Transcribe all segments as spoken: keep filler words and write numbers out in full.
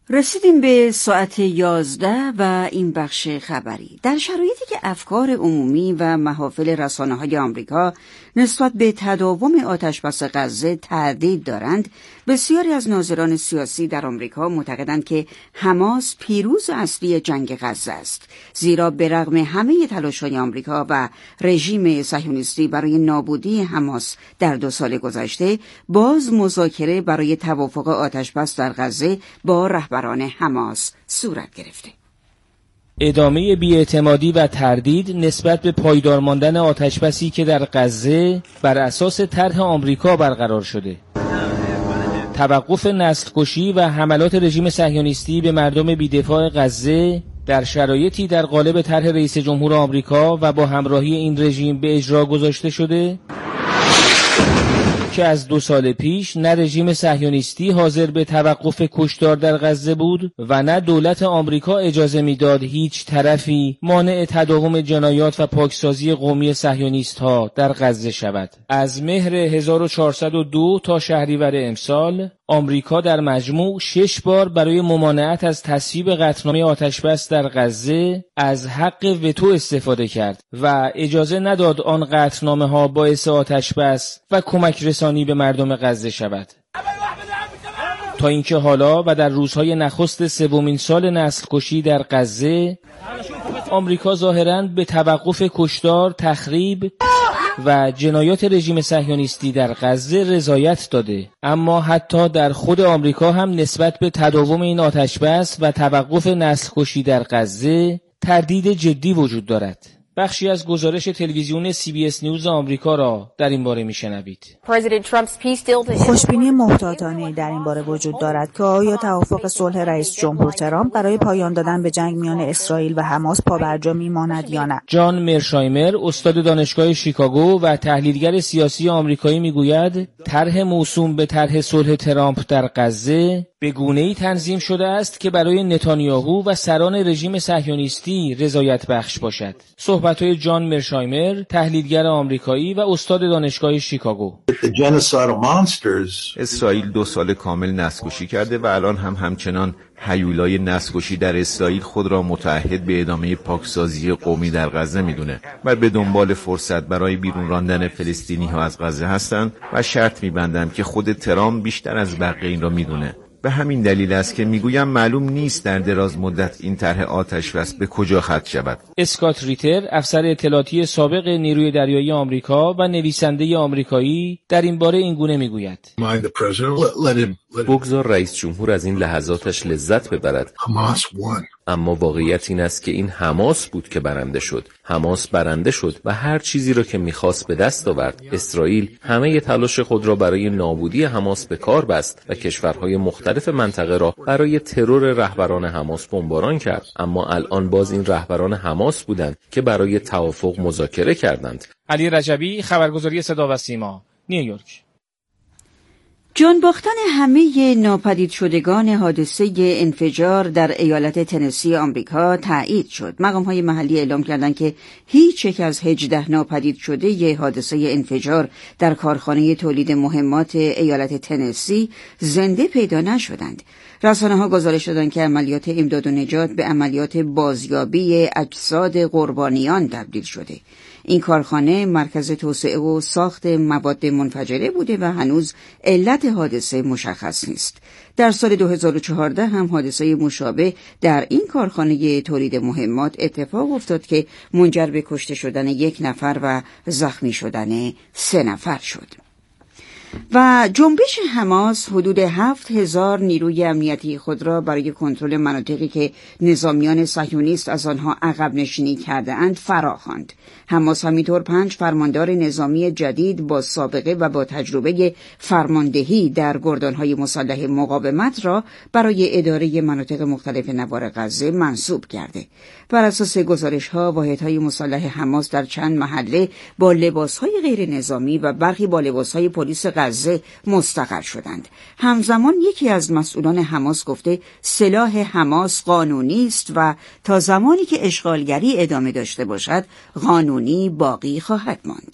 رسیدیم به ساعت یازده و این بخش خبری. در شرایطی که افکار عمومی و محافل رسانه‌های آمریکا نسبت به تداوم آتش‌بس غزه تردید دارند، بسیاری از ناظران سیاسی در آمریکا معتقدند که حماس پیروز اصلی جنگ غزه است، زیرا به رغم همه تلاش‌های آمریکا و رژیم صهیونیستی برای نابودی حماس در دو سال گذشته، باز مذاکره برای توافق آتش‌بس در غزه با رهبران حماس صورت گرفته. ادامه بی‌اعتمادی و تردید نسبت به پایدار ماندن آتش‌بسی که در غزه بر اساس طرح آمریکا برقرار شده. توقف نسل‌کشی و حملات رژیم صهیونیستی به مردم بی‌دفاع غزه در شرایطی در قالب طرح رئیس جمهور آمریکا و با همراهی این رژیم به اجرا گذاشته شده که از دو سال پیش نه رژیم صهیونیستی حاضر به توقف کشتار در غزه بود و نه دولت آمریکا اجازه میداد هیچ طرفی مانع تداوم جنایات و پاکسازی قومی صهیونیست‌ها در غزه شود. از مهر هزار و چهارصد و دو تا شهریور امسال آمریکا در مجموع شش بار برای ممانعت از تصویب قطعنامه آتش‌بس در غزه از حق وتو استفاده کرد و اجازه نداد آن قطعنامه‌ها باعث آتش‌بس و کمک رسانی به مردم غزه شود. تا اینکه حالا و در روزهای نخست سومین سال نسل‌کشی در غزه، آمریکا ظاهراً به توقف کشتار، تخریب و جنایات رژیم صهیونیستی در غزه رضایت داده، اما حتی در خود آمریکا هم نسبت به تداوم این آتش‌بس و توقف نسل‌کشی در غزه تردید جدی وجود دارد. بخشی از گزارش تلویزیون سی بی اس نیوز آمریکا را در این باره میشنوید. خوشبینی محتاطانه‌ای در این باره وجود دارد که آیا توافق صلح رئیس جمهور ترامپ برای پایان دادن به جنگ میان اسرائیل و حماس پابرجا میماند یا نه. جان مرشایمر، استاد دانشگاه شیکاگو و تحلیلگر سیاسی آمریکایی میگوید طرح موسوم به طرح صلح ترامپ در غزه به گونه‌ای تنظیم شده است که برای نتانیاهو و سران رژیم صهیونیستی رضایت بخش باشد. صحبت‌های جان مرشایمر، تحلیلگر آمریکایی و استاد دانشگاه شیکاگو. اسرائیل دو سال کامل نسل‌کشی کرده و الان هم همچنان هیولای نسل‌کشی در اسرائیل خود را متعهد به ادامه پاکسازی قومی در غزه می‌دونه و به دنبال فرصت برای بیرون راندن فلسطینی‌ها از غزه هستند و شرط می‌بندند که خود ترامپ بیشتر از بقیه این را می‌دونه. به همین دلیل است که میگویم معلوم نیست در دراز مدت این طرح آتش‌بس به کجا ختم شود. اسکات ریتر، افسر اطلاعاتی سابق نیروی دریایی آمریکا و نویسنده آمریکایی، در این باره این گونه میگوید: بگذار رئیس جمهور از این لحظاتش لذت ببرد. اما واقعیت این است که این حماس بود که برنده شد. حماس برنده شد و هر چیزی را که می‌خواست به دست آورد. اسرائیل همه تلاش خود را برای نابودی حماس به کار بست و کشورهای مختلف منطقه را برای ترور رهبران حماس بمباران کرد. اما الان باز این رهبران حماس بودند که برای توافق مذاکره کردند. علی رجبی، خبرگزاری صدا و سیما، نیویورک. جان باختن همه ناپدید شدگان حادثه انفجار در ایالت تنسی آمریکا تایید شد. مقام‌های محلی اعلام کردند که هیچ یک از هجده ناپدید شده ی حادثه انفجار در کارخانه تولید مهمات ایالت تنسی زنده پیدا نشدند. رسانه‌ها گزارش دادند که عملیات امداد و نجات به عملیات بازیابی اجساد قربانیان تبدیل شده. این کارخانه مرکز توسعه و ساخت مواد منفجره بوده و هنوز علت حادثه مشخص نیست. در سال دو هزار و چهارده هم حادثه مشابه در این کارخانه تولید مهمات اتفاق افتاد که منجر به کشته شدن یک نفر و زخمی شدن سه نفر شد. و جنبش حماس حدود هفت هزار نیروی امنیتی خود را برای کنترل مناطقی که نظامیان صهیونیست از آنها عقب نشینی کرده‌اند فراخواند. حماس همینطور پنج فرماندار نظامی جدید با سابقه و با تجربه فرماندهی در گردانهای مسلح مقاومت را برای اداره مناطق مختلف نوار غزه منصوب کرده. بر اساس گزارش‌ها، واحدهای مسلح حماس در چند محله با لباس‌های غیر نظامی و برخی با لباس‌های پلیس غزه مستقر شدند. همزمان یکی از مسئولان حماس گفته سلاح حماس قانونی است و تا زمانی که اشغالگری ادامه داشته باشد قانونی باقی خواهد ماند.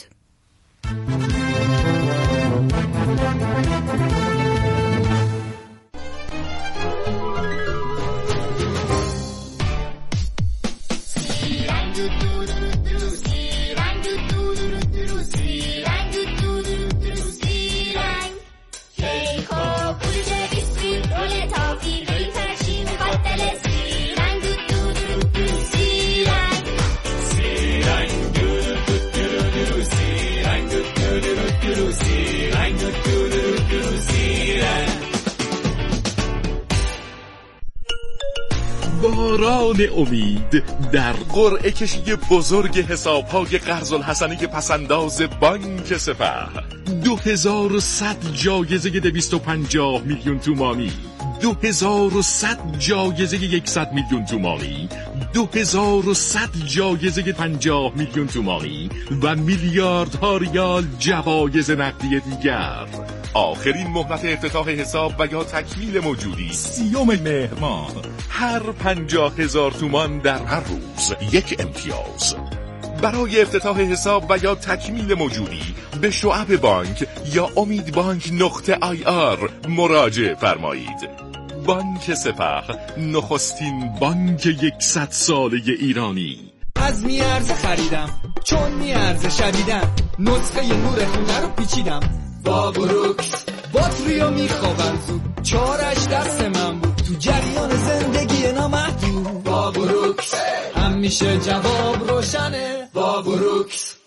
یاران امید در قرعه کشی بزرگ حساب‌های قرض الحسنه پسنداز بانک سپه، دو هزار و صد جایزه دویست و پنجاه میلیون تومانی، دو هزار و صد جایزه یکصد میلیون تومانی، دو هزار و صد جایزه پنجاه میلیون تومانی و میلیاردها ریال جوایز نقدی دیگر. آخرین مهلت افتتاح حساب و یا تکمیل موجودی سیوم مهر ماه. هر پنجاه هزار تومان در هر روز یک امتیاز. برای افتتاح حساب و یا تکمیل موجودی به شعب بانک یا امید بانک نقطه آی آر مراجعه فرمایید. بانک سپه، نخستین بانک یکصد ساله ایرانی. از میارزه خریدم چون میارزه شدیدم، نسخه نور خونه رو پیچیدم با بروکس، باتریو میخوابم زود، چارش دست من بود، تو جریان زندگی نامحدود با بروکس همیشه جواب روشنه با بروکس.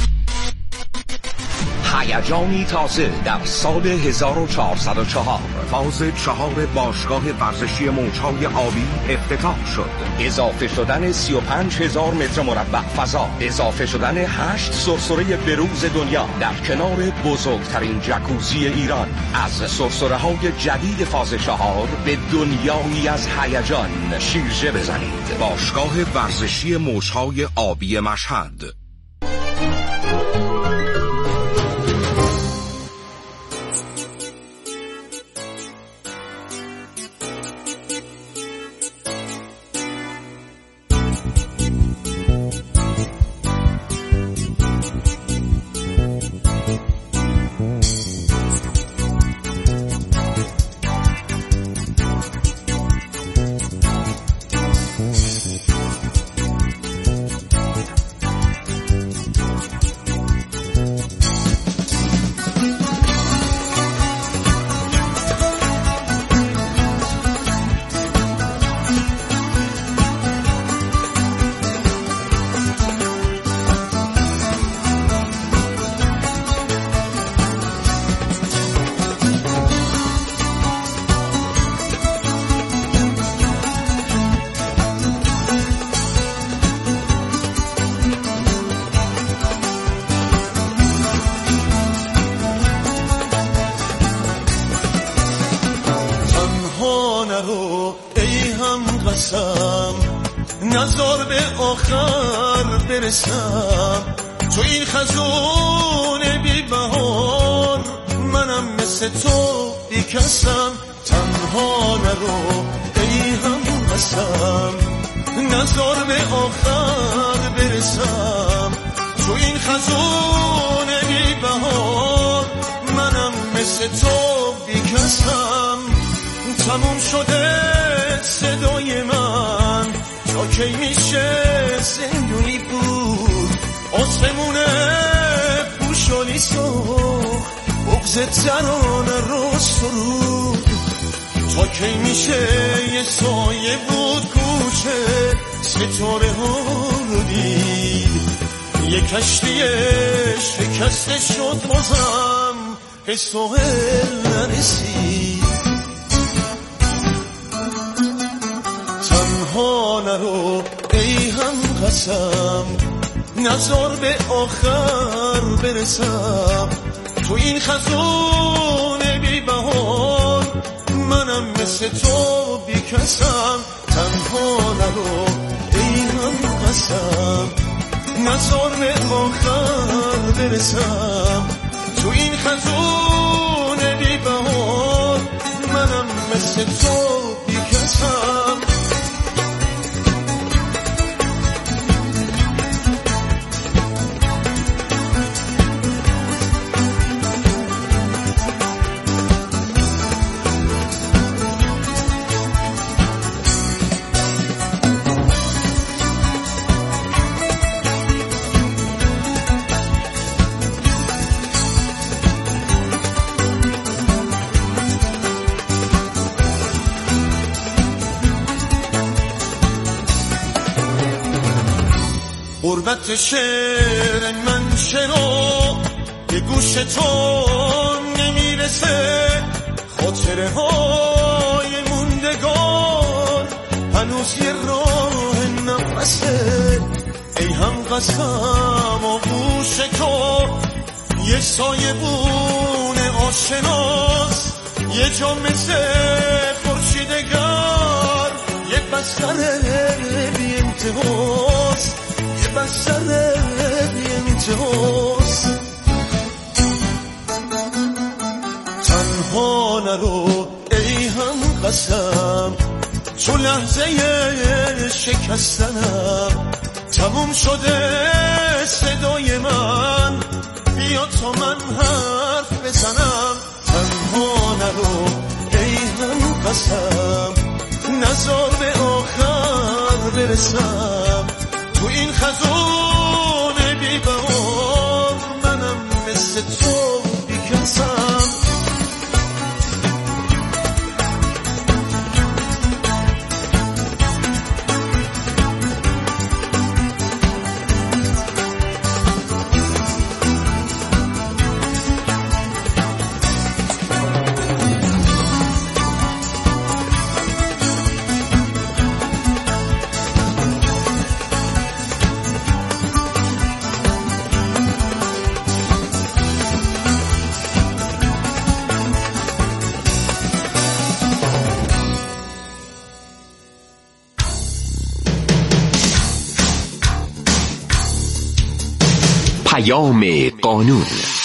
هیجانی تازه در سال هزار و چهارصد و چهار فاز چهار باشگاه ورزشی موج‌های آبی افتتاح شد. اضافه شدن سی و پنج هزار متر مربع فضا، اضافه شدن هشت سرسره بروز دنیا در کنار بزرگترین جکوزی ایران. از سرسره‌های جدید فاز چهار به دنیایی از هیجان شیرجه بزنید. باشگاه ورزشی موج‌های آبی مشهد. نظر به آخر برسم تو این خزون بی بهار، منم مثل تو بی کسم، تنها نرو ای هم قسم. نظر به آخر برسم تو این خزون بی بهار، منم مثل تو بی کسم. تموم شده صدای من تا کی میشه زندونی بود، آسمونه پوشالی سخت، بغز ترانه رو سرود. تا کی میشه یه سایه بود کوچه ستاره ها رو دید، یه کشتی شکسته شد بازم به ساحل نرسید. تنها نرو ای هم قسم، نظر به آخر برسم تو این خزون بی بهار، منم مثل تو بی کسم. تنها نرو ای هم قسم، نظر به آخر برسم تو این خزون بی بهار، منم مثل تو بی کسم. غربت شعر من شنو به گوش تو نمیرسه، خاطره های موندگار هنوز هنوز یه راه نفسه، ای هم قسم و گوش تو یه سایه بونه آشناس، یه جا مثل خورشیدگر، یه بستر بی انتهاس، یه بستر بی انتهاس. تنها نرو ای هم قسم، چون لحظه شکستنم تموم شده صدای من، بیا تا من حرف بزنم. تنها نرو ای هم قسم، نزار به آخر برسم، تو این خزان بی بهار منم مثل تو بیکسم. پیام قانون.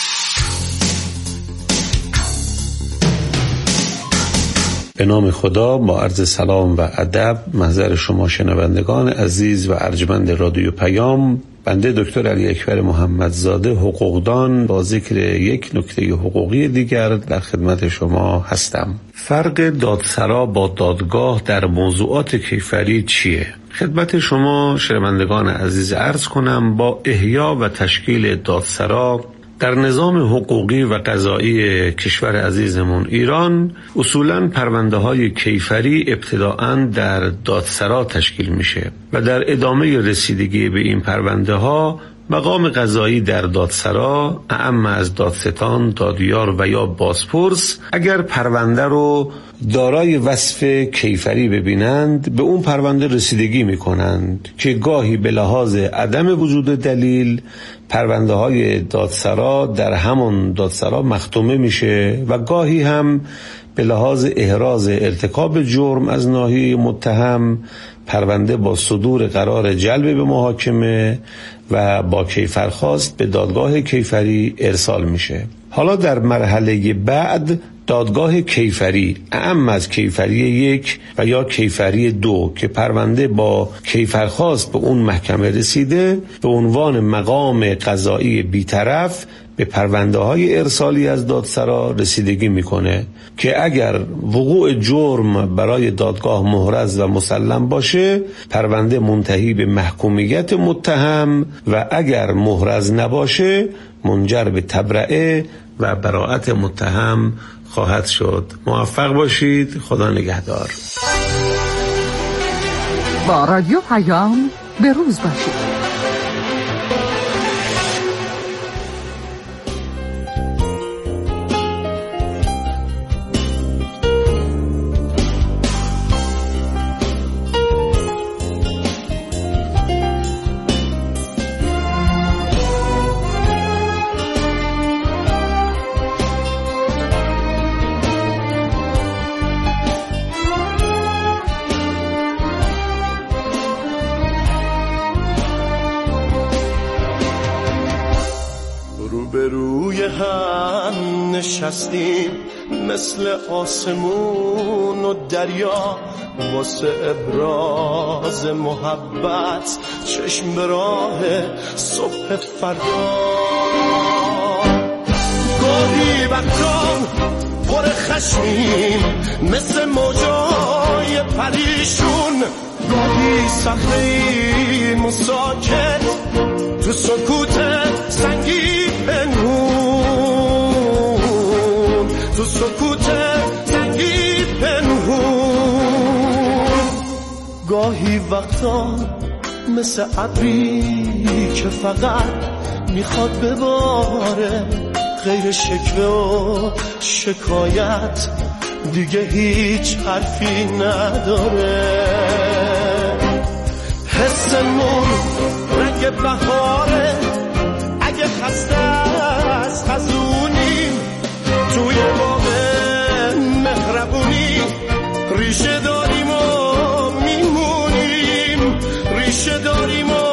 به نام خدا، با عرض سلام و ادب محضر شما شنوندگان عزیز و ارجمند رادیو پیام، بنده دکتر علی اکبر محمدزاده حقوقدان با ذکر یک نکته حقوقی دیگر در خدمت شما هستم. فرق دادسرا با دادگاه در موضوعات کیفری چیه؟ خدمت شما شنوندگان عزیز عرض کنم با احیا و تشکیل دادسرا در نظام حقوقی و قضایی کشور عزیزمون ایران اصولاً پرونده های کیفری ابتداءً در دادسرا تشکیل میشه و در ادامه رسیدگی به این پرونده ها مقام قضایی در دادسرا اعم از دادستان، دادیار و یا بازپرس اگر پرونده رو دارای وصف کیفری ببینند به اون پرونده رسیدگی میکنند که گاهی به لحاظ عدم وجود دلیل پرونده های دادسرا در همون دادسرا مختومه میشه و گاهی هم به لحاظ احراز ارتکاب جرم از ناحیه متهم پرونده با صدور قرار جلب به محاکمه و با کیفرخواست به دادگاه کیفری ارسال میشه. حالا در مرحله بعد دادگاه کیفری اعم از کیفری یک و یا کیفری دو که پرونده با کیفرخواست به اون محکمه رسیده به عنوان مقام قضایی بیطرف به پرونده های ارسالی از دادسرا رسیدگی میکنه که اگر وقوع جرم برای دادگاه محرز و مسلم باشه پرونده منتهی به محکومیت متهم و اگر محرز نباشه منجر به تبرئه و براءت متهم خواهد شد. موفق باشید. خدا نگهدار. با رادیو پیام به روز باشید. نشستیم مثل آسمون و دریا واسه ابراز محبت چشم به راه صبح فردا. گاهی وقتا پر خشمیم مثل موجای پریشون، گاهی صخره‌ایم و ساکت تو سکوت سنگی پنهون، تو سکوت سنگی پنهون. گاهی وقتا مثل ابری که فقط میخواد بباره، غیر شکوه و شکایت دیگه هیچ حرفی نداره. حسمون رنگ بهاره، اگه خسته از خزونیم توی باغ مهربونی ریشه داریم و میمونیم، ریشه داریم و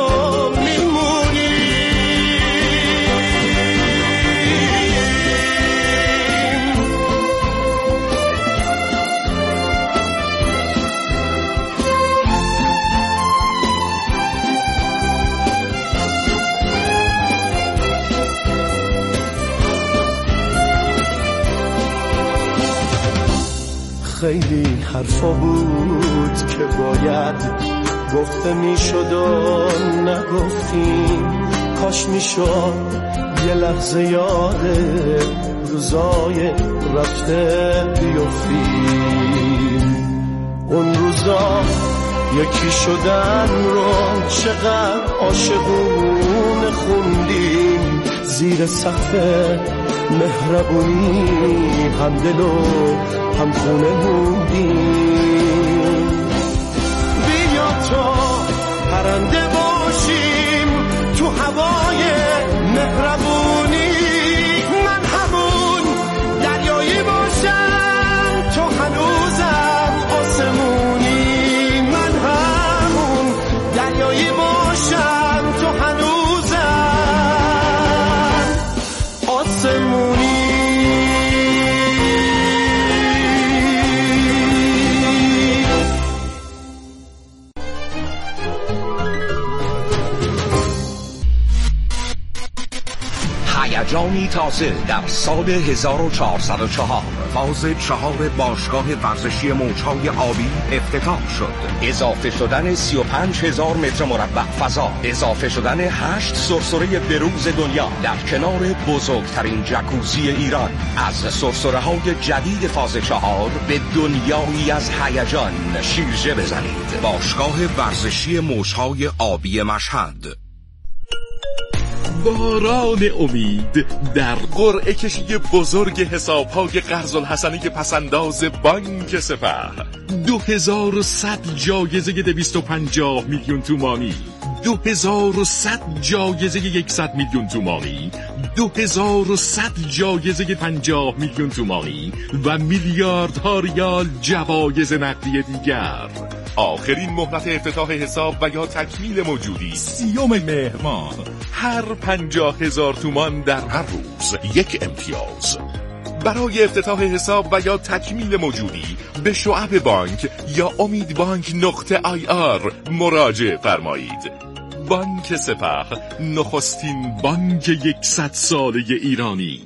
خیلی حرفا بود که باید گفته میشد و نگفتیم، کاش میشد یه لحظه یاد روزای رفته بیفتیم. اون روزا یکی شدن رو چقدر عاشقونه خوندیم، زیر سقف مهربونی هم دل و هم خونه موندیم. بیا تا پرنده باشیم تو هوای مهربونی، من همون دریایی باشم تو هنوزم آسمونی، من همون دریایی باشم تو هنوزم آسمونی. هیجانی تازه در سال هزار و چهارصد و چهار، فاز چهار باشگاه ورزشی موجهای آبی افتتاح شد. اضافه شدن سی و پنج هزار متر مربع فضا، اضافه شدن هشت سرسره بروز دنیا در کنار بزرگترین جکوزی ایران. از سرسره های جدید فاز چهار به دنیایی از هیجان شیرجه بزنید. باشگاه ورزشی موجهای آبی مشهد. باران امید در قرعه کشی بزرگ حساب‌های قرض الحسنه پسنداز بانک سپه. دو هزار و صد جایزه دویست و پنجاه میلیون تومانی، دو هزار و صد جایزه یکصد میلیون تومانی، دو هزار و صد جایزه پنجاه میلیون تومانی و میلیاردها ریال جوایز نقدی دیگر. آخرین مهلت افتتاح حساب و یا تکمیل موجودی سیوم مهر ماه. هر پنجاه هزار تومان در هر روز یک امتیاز. برای افتتاح حساب و یا تکمیل موجودی به شعب بانک یا امید بانک نقطه آی آر مراجعه فرمایید. بانک سپه، نخستین بانک یکصد ساله ایرانی.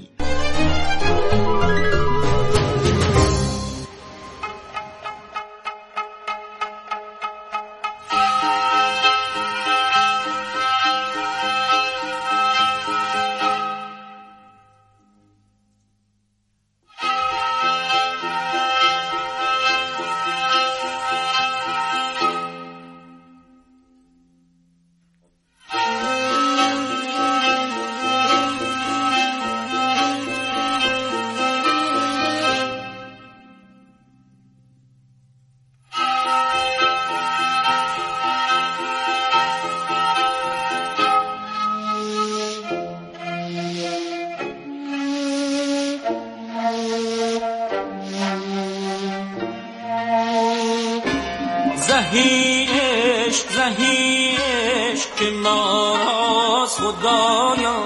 زهی عشق زهی عشق که ما راست خدایا،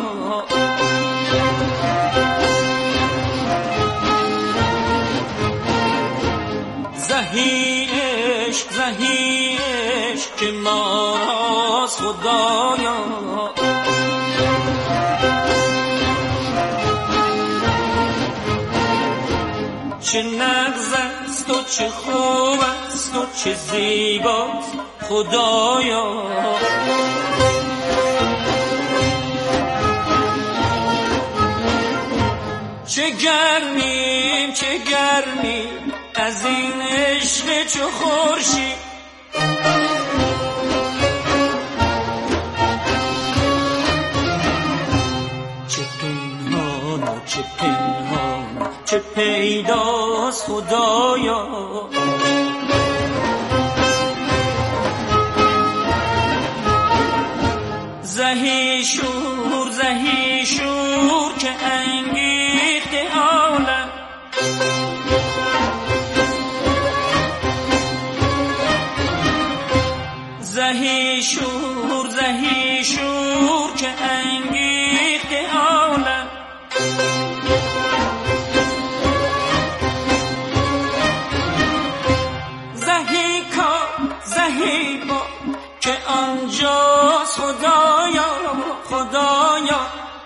زهی عشق زهی عشق که ما راست خدایا، چه نغز است و چه خوب است و چه زیباست خدایا، چه گرمیم چه گرمیم از این عشق چو خورشید، چه پنهان و چه پنهان چه پیداست خدایا، زهی شور زهی شور که انگیخت عالم، زهی شور زهی شور که انگیخت عالم، زهی کار زهی با که آنجاست خدایا خدایا.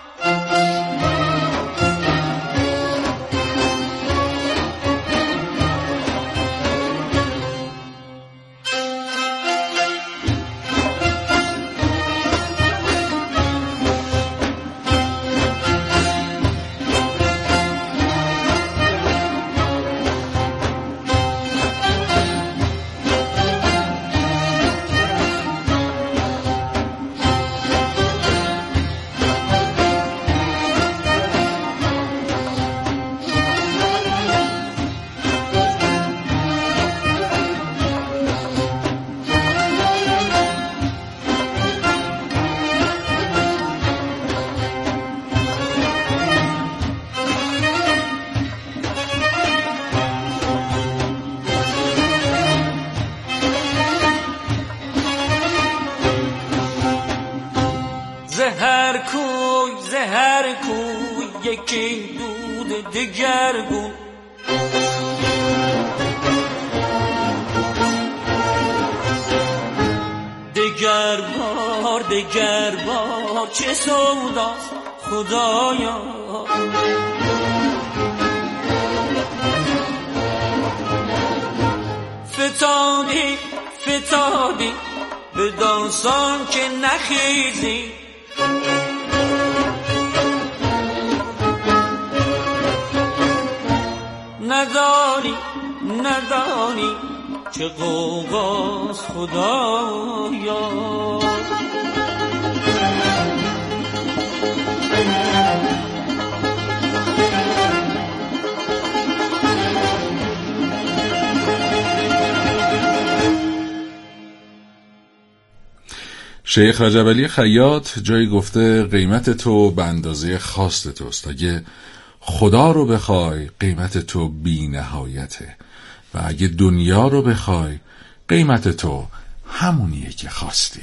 زهر کوی زهر کوی یکی دود دگرگون، دگر بار دگر بار چه سوداست خدایا. فتادی فتادی به داستان که نخیزی، نداری نداری چه غوغاست خدایا. شیخ رجب علی خیاط جایی گفته قیمت تو به اندازه خواست توست. اگه خدا رو بخوای قیمت تو بی نهایته و اگه دنیا رو بخوای قیمت تو همونیه که خواستی.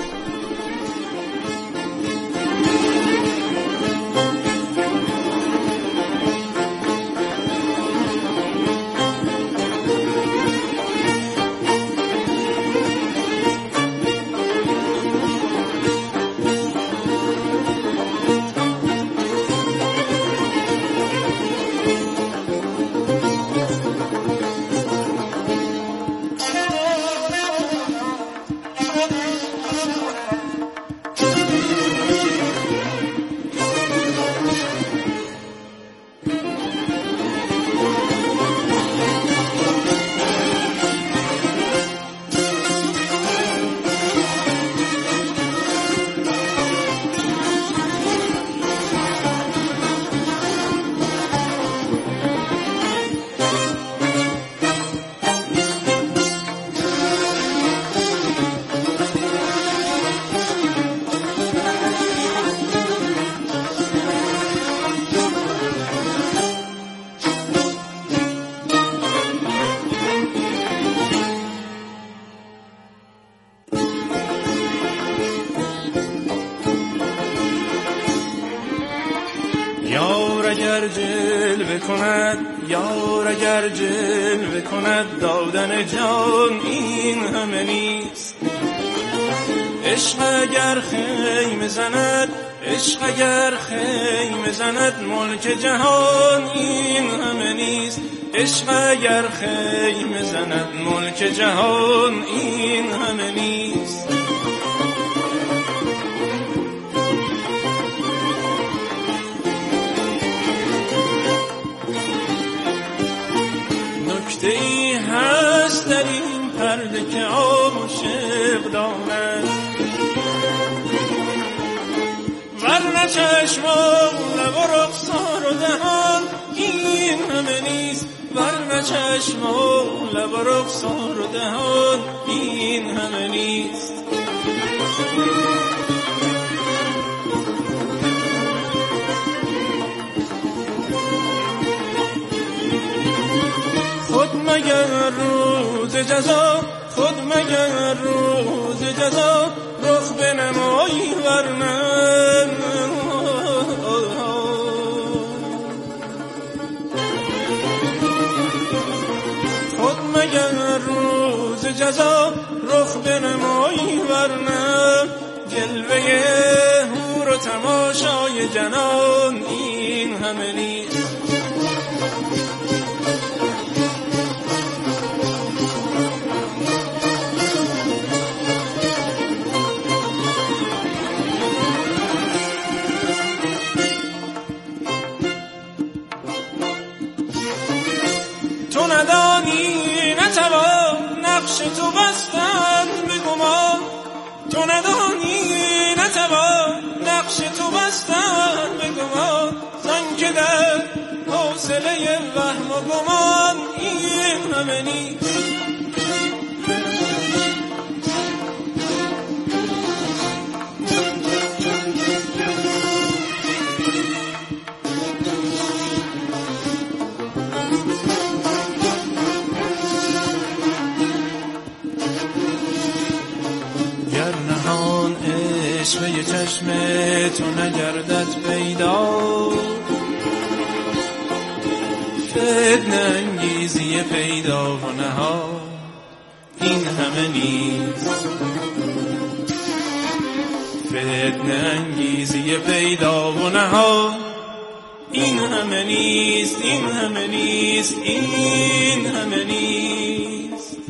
اگر جلوه کند، یار اگر جلوه کند، دادن جان این همه نیست. عشق اگر خیمه زند، عشق اگر خیمه زند، ملک جهان این همه نیست. عشق اگر خیمه زند، ملک جهان این همه نیست. نکته ای هست در این پرده که عاشق داند، ورنه چشم و لب و رخسار و دهان این همه نیست. ورنه چشم و لب و رخسار و دهان این همه نیست. جزا، خود مگر روز جزا رخ بنمایی ورنه خود مگر روز جزا رخ بنمایی ورنه جلوه هور و تماشای جنان این همه نیست. تو ندانی نتوان نقش تو بستن به گمان، تو ندانی نتوان نقش تو بستن به گمان، زن که در حوصله وهم و گمان این همه نیست. چشمه چشم تو نگردد پیدا، فتنه انگیزی پیدا و نها این همه نیست. فتنه انگیزی پیدا و نها این همه نیست، این همه نیست، این همه نیست.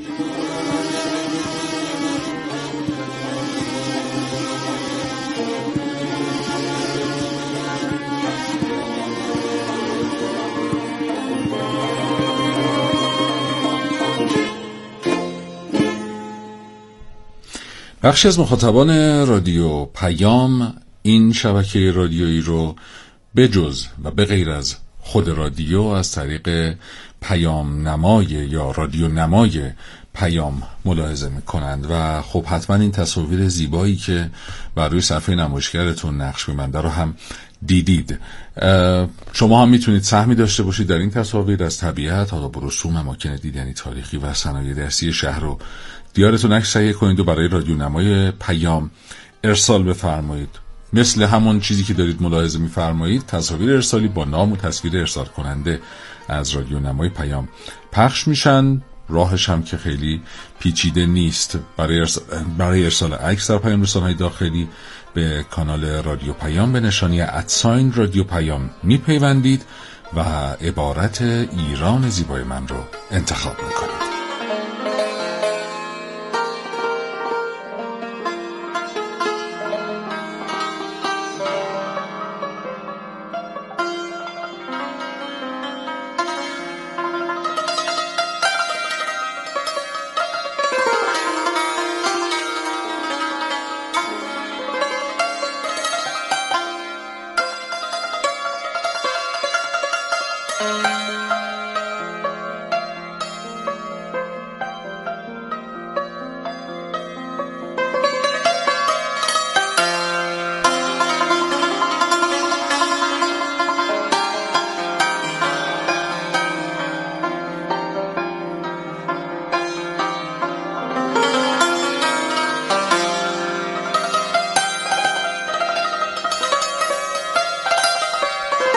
بخشی از مخاطبان رادیو پیام این شبکه رادیویی رو بجز و به غیر از خود رادیو از طریق پیام نمای یا رادیو نمای پیام ملاحظه میکنند و خب حتما این تصاویر زیبایی که بر روی صفحه نمایشگرتون نقش می‌بنده رو هم دیدید. شما هم میتونید سهمی داشته باشید در این تصاویر از طبیعت، حالا با رسوم اماکن دیدنی تاریخی و صنایع دستی شهر رو دیارتون عکس تهیه کنید و برای رادیو نمای پیام ارسال بفرمایید. مثل همون چیزی که دارید ملاحظه می‌فرمایید، تصاویر ارسالی با نام و تصویر ارسال کننده از رادیو نمای پیام پخش میشن. راهش هم که خیلی پیچیده نیست. برای ارسال, برای ارسال عکس در پیام رسانه‌های داخلی به کانال رادیو پیام به نشانی ادساین رادیو پیام میپیوندید و عبارت ایران زیبای من رو انتخاب میکنید. Thank you.